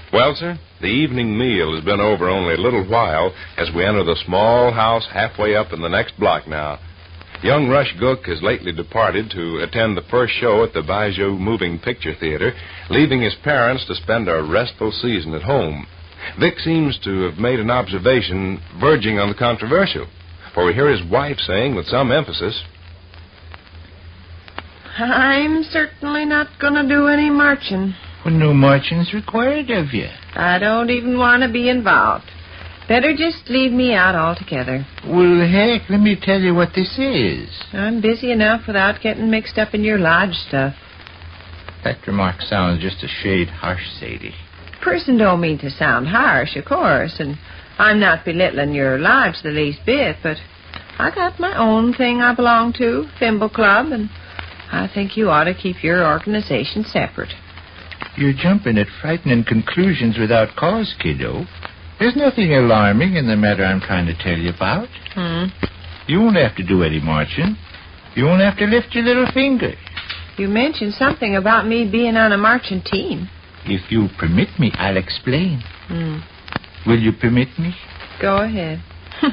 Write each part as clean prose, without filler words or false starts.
Well, sir, the evening meal has been over only a little while as we enter the small house halfway up in the next block now. Young Rush Gook has lately departed to attend the first show at the Bijou Moving Picture Theater, leaving his parents to spend a restful season at home. Vic seems to have made an observation verging on the controversial, for we hear his wife saying with some emphasis, I'm certainly not going to do any marching. Well, no marching's required of you. I don't even want to be involved. Better just leave me out altogether. Well, heck, let me tell you what this is. I'm busy enough without getting mixed up in your lodge stuff. That remark sounds just a shade harsh, Sadie. Person don't mean to sound harsh, of course, and I'm not belittling your lodge the least bit, but I got my own thing I belong to, Thimble Club, and I think you ought to keep your organization separate. You're jumping at frightening conclusions without cause, kiddo. There's nothing alarming in the matter I'm trying to tell you about. You won't have to do any marching. You won't have to lift your little finger. You mentioned something about me being on a marching team. If you'll permit me, I'll explain. Will you permit me? Go ahead.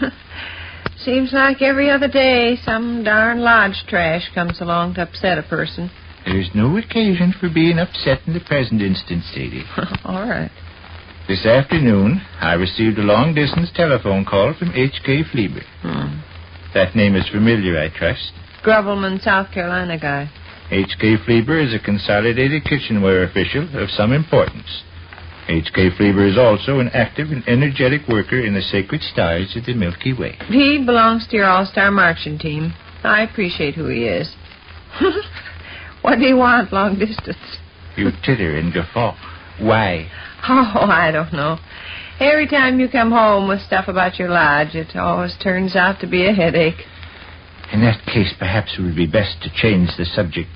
Seems like every other day some darn lodge trash comes along to upset a person. There's no occasion for being upset in the present instance, Sadie. All right. This afternoon, I received a long-distance telephone call from H.K. Fleeber. That name is familiar, I trust. Grovelman, South Carolina guy. H.K. Fleeber is a consolidated kitchenware official of some importance. H.K. Fleeber is also an active and energetic worker in the sacred stars of the Milky Way. He belongs to your all-star marching team. I appreciate who he is. What do you want, long distance? You titter and guffaw. Why? Oh, I don't know. Every time you come home with stuff about your lodge, it always turns out to be a headache. In that case, perhaps it would be best to change the subject.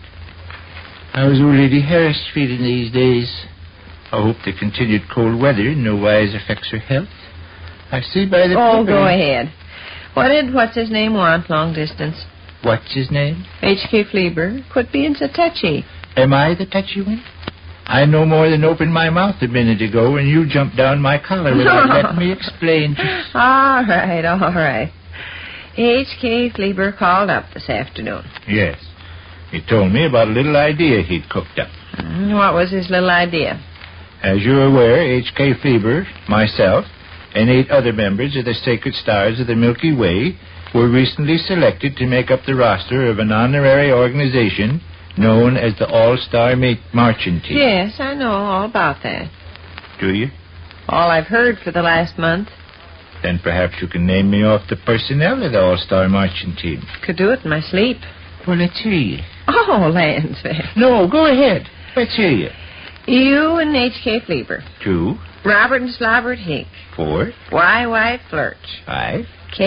How's old Lady Harris feeling these days? I hope the continued cold weather in no wise affects her health. I see by the... Oh, go ahead. What did what's-his-name want, long distance? What's his name? H.K. Fleeber. Quit being so touchy. Am I the touchy one? I no more than opened my mouth a minute ago when you jumped down my collar without letting me explain. All right. H.K. Fleeber called up this afternoon. Yes. He told me about a little idea he'd cooked up. What was his little idea? As you're aware, H.K. Fleeber, myself, and 8 other members of the Sacred Stars of the Milky Way were recently selected to make up the roster of an honorary organization known as the All-Star Marching Team. Yes, I know all about that. Do you? All I've heard for the last month. Then perhaps you can name me off the personnel of the All-Star Marching Team. Could do it in my sleep. Well, let's hear you. Oh, lands. No, go ahead. Let's hear you. You and H.K. Fleeber. 2. Robert and Slobbert Hink. 4. Y. Flirch. 5.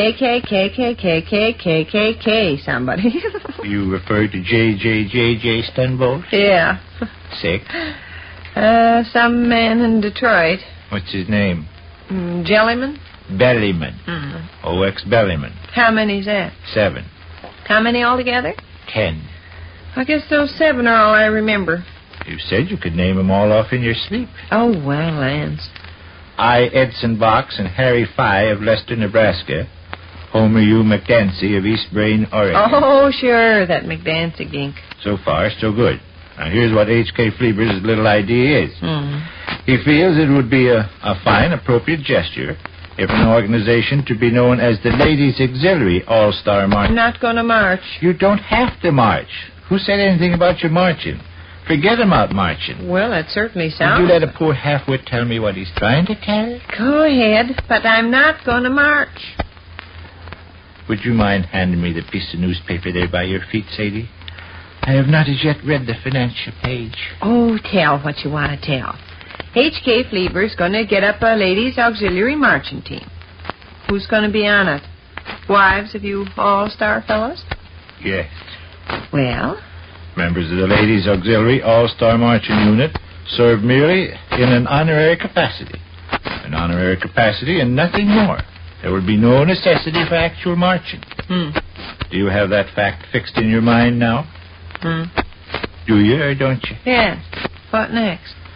K, somebody. You refer to J. Stunbolt? Yeah. 6. Some man in Detroit. What's his name? Jellyman? Bellyman. O.X. Bellyman. How many's that? 7. How many altogether? 10. I guess those 7 are all I remember. You said you could name them all off in your sleep. Oh, well, lands. I. Edson Box and Harry Fye of Lester, Nebraska. Homer U. McDancy of East Brain, Oregon. Oh, sure, that McDancy gink. So far, so good. Now, here's what H.K. Fleeber's little idea is. He feels it would be a fine, appropriate gesture if an organization to be known as the Ladies Auxiliary All-Star March... I'm not going to march. You don't have to march. Who said anything about your marching? Forget about marching. Well, that certainly sounds... Would you let a poor half-wit tell me what he's trying to tell? Go ahead, but I'm not going to march. Would you mind handing me the piece of newspaper there by your feet, Sadie? I have not as yet read the financial page. Oh, tell what you want to tell. H.K. Fleeber's going to get up a ladies' auxiliary marching team. Who's going to be on it? Wives of you all-star fellows? Yes. Well? Members of the Ladies' Auxiliary All-Star Marching Unit serve merely in an honorary capacity. An honorary capacity and nothing more. There will be no necessity for actual marching. Do you have that fact fixed in your mind now? Do you or don't you? Yes. What next?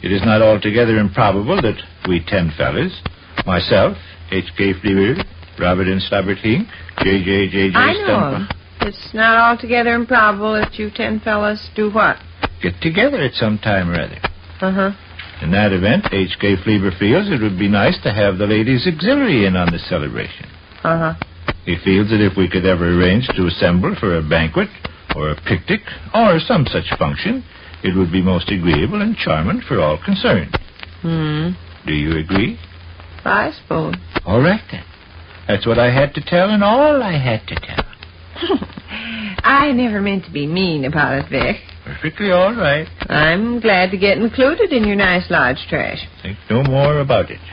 It is not altogether improbable that we 10 fellas, myself, H.K. Fleaver, Robert and Slabbert Hink, J.J. I know. Stump, It's not altogether improbable that you 10 fellas do what? get together at some time or other. Uh-huh. In that event, H.K. Fleaver feels it would be nice to have the ladies' auxiliary in on the celebration. Uh-huh. He feels that if we could ever arrange to assemble for a banquet or a picnic or some such function, it would be most agreeable and charming for all concerned. Do you agree? I suppose. All right, then. That's what I had to tell and all I had to tell. I never meant to be mean about it, Vic. Perfectly all right. I'm glad to get included in your nice lodge trash. Think no more about it.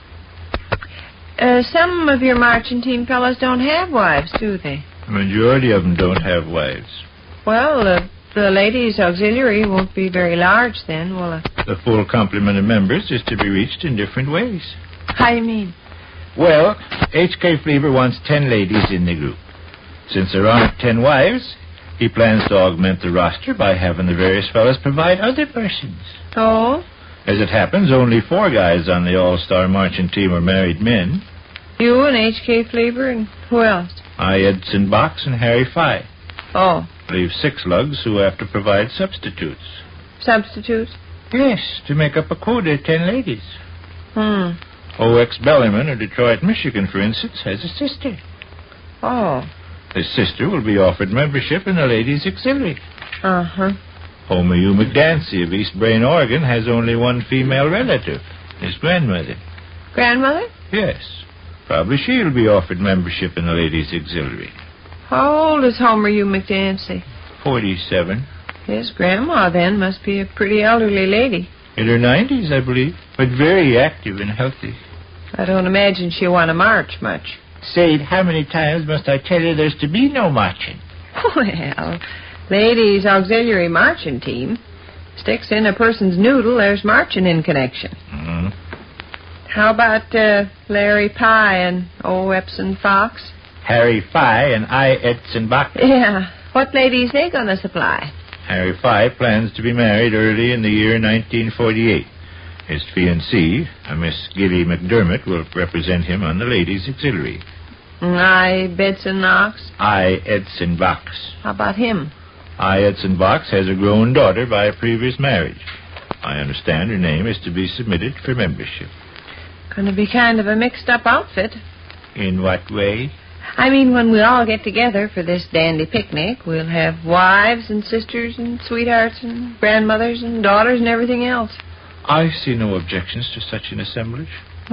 Some of your marching team fellows don't have wives, do they? The majority of them don't have wives. Well, the ladies' auxiliary won't be very large then, will it? The full complement of members is to be reached in different ways. How do you mean? Well, H.K. Fleaver wants 10 ladies in the group. Since there aren't 10 wives, he plans to augment the roster by having the various fellows provide other persons. Oh? As it happens, only 4 guys on the all-star marching team are married men. You and H.K. Fleaver and who else? I, Edson Box, and Harry Fye. Oh. Leave 6 lugs who have to provide substitutes. Substitutes? Yes, to make up a quota of 10 ladies. O.X. Bellerman of Detroit, Michigan, for instance, has a sister. Oh. His sister will be offered membership in the ladies' auxiliary. Uh-huh. Homer U. McDancy of East Brain, Oregon, has only one female relative, his grandmother. Grandmother? Yes. Probably she'll be offered membership in the ladies' auxiliary. How old is Homer U. McDancy? 47. His grandma, then, must be a pretty elderly lady. In her 90s, I believe, but very active and healthy. I don't imagine she'll want to march much. Say, how many times must I tell you there's to be no marching? Well, ladies' auxiliary marching team. Sticks in a person's noodle, there's marching in connection. How about Larry Pye and O. Epson Fox? Harry Fye and I, Edson Bach. Yeah. What ladies they gonna supply? Harry Fye plans to be married early in the year 1948. His fiancée, a Miss Gilly McDermott, will represent him on the ladies' auxiliary. I, Bedson Knox? I, Edson Box. How about him? I, Edson Box, has a grown daughter by a previous marriage. I understand her name is to be submitted for membership. Gonna be kind of a mixed-up outfit. In what way? I mean, when we all get together for this dandy picnic, we'll have wives and sisters and sweethearts and grandmothers and daughters and everything else. I see no objections to such an assemblage.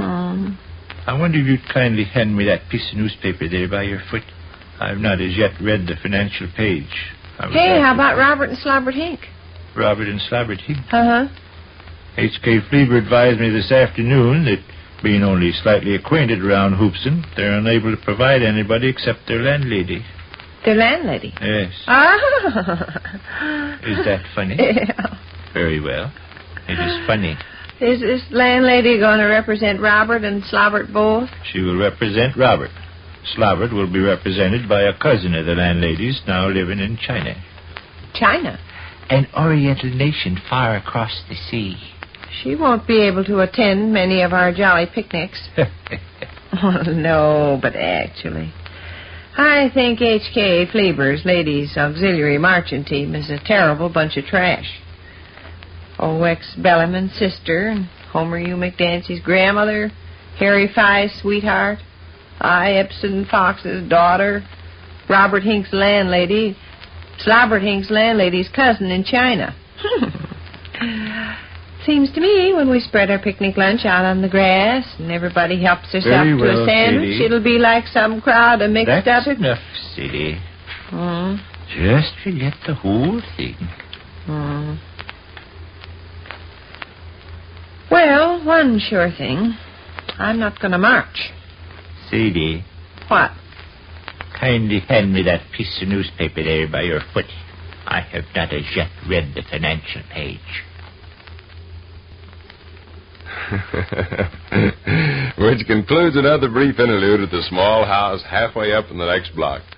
I wonder if you'd kindly hand me that piece of newspaper there by your foot. I've not as yet read the financial page. Hey, how about Robert and Slabbert Hink? Robert and Slabbert Hink? Uh-huh. H.K. Fleaver advised me this afternoon that, being only slightly acquainted around Hoopson, they're unable to provide anybody except their landlady. Their landlady? Yes. Ah. Is that funny? Yeah. Very well. It is funny. Is this landlady going to represent Robert and Slabbert both? She will represent Robert. Slabbert will be represented by a cousin of the landlady's now living in China. China? An oriental nation far across the sea. She won't be able to attend many of our jolly picnics. Oh, no, but actually, I think H.K. Fleaver's Ladies' Auxiliary Marching Team is a terrible bunch of trash. O.X. Bellerman's sister, and Homer U. McDancy's grandmother, Harry Fye's sweetheart, I. Epson Fox's daughter, Robert Hink's landlady, Slabbert Hink's landlady's cousin in China. Seems to me when we spread our picnic lunch out on the grass and everybody helps herself to a sandwich, Sadie. It'll be like some crowd of mixed up... That's enough, Sadie. Just forget the whole thing. Well, one sure thing. I'm not going to march. Sadie, What? kindly hand me that piece of newspaper there by your foot. I have not as yet read the financial page. Which concludes another brief interlude at the small house halfway up in the next block.